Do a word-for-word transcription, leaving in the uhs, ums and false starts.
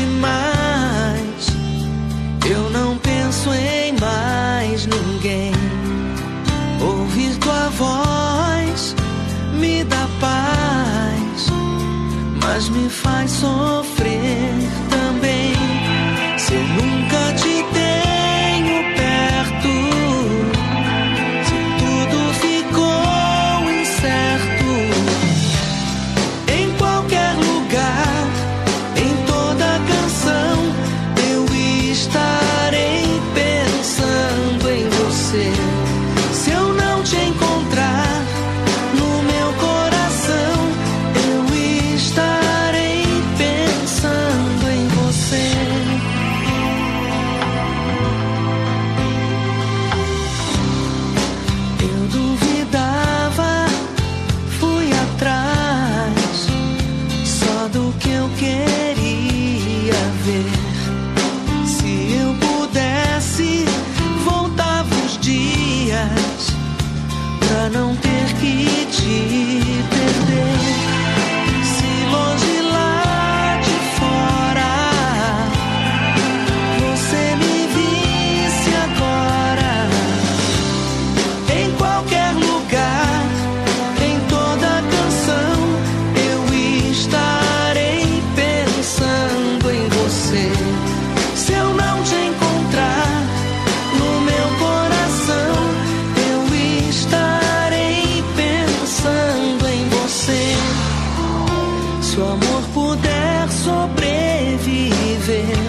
demais. Eu não penso em mais ninguém. Ouvir tua voz me dá paz, mas me faz sofrer também. Se eu nunca te tenho perto, se tudo ficou incerto, em qualquer lugar, em toda canção, eu estarei pensando em você. Se eu não te encontrar no meu coração, eu estarei pensando em você. Eu duvidava, fui atrás só do que eu queria ver. Se eu pudesse, voltava os dias pra não ter que te perder. Se longe lá de fora você me visse agora, em qualquer lugar, em toda canção, eu estarei pensando em você. Se eu não te encontrar no meu coração, eu estarei pensando em você. Se o amor puder sobreviver